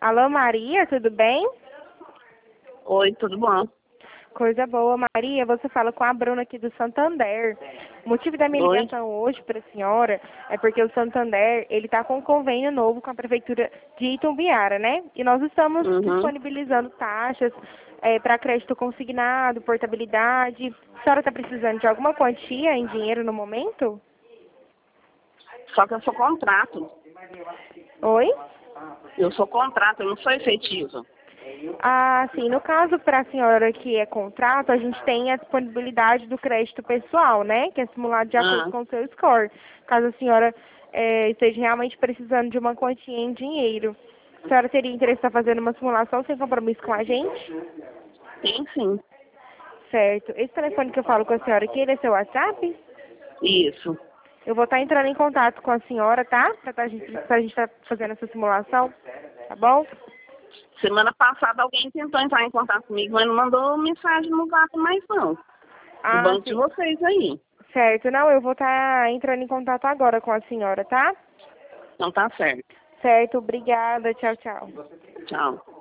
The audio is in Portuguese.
Alô, Maria, tudo bem? Oi, tudo bom? Coisa boa, Maria. Você fala com a Bruna aqui do Santander. O motivo da minha Oi? ligação hoje para a senhora é porque o Santander, ele está com um convênio novo com a Prefeitura de Itumbiara, né? E nós estamos Uhum. disponibilizando taxas para crédito consignado, portabilidade. A senhora está precisando de alguma quantia em dinheiro no momento? Só que eu sou contrato. Oi? Eu sou contrato, eu não sou efetiva. Ah, sim. No caso, para a senhora que é contrato, a gente tem a disponibilidade do crédito pessoal, né? Que é simulado de acordo Ah, com o seu score. Caso a senhora esteja realmente precisando de uma quantia em dinheiro. A senhora teria interesse em estar fazendo uma simulação sem compromisso com a gente? tem sim. Certo. Esse telefone que eu falo com a senhora aqui, ele é seu WhatsApp? Isso. Eu vou estar entrando em contato com a senhora, tá? Pra gente estar fazendo essa simulação, tá bom? Semana passada alguém tentou entrar em contato comigo, mas não mandou mensagem no Zap mais não. Do Ah, banco de sim. vocês aí. Certo. Não, eu vou estar entrando em contato agora com a senhora, tá? Então tá certo. Certo, obrigada. Tchau, tchau. Tchau.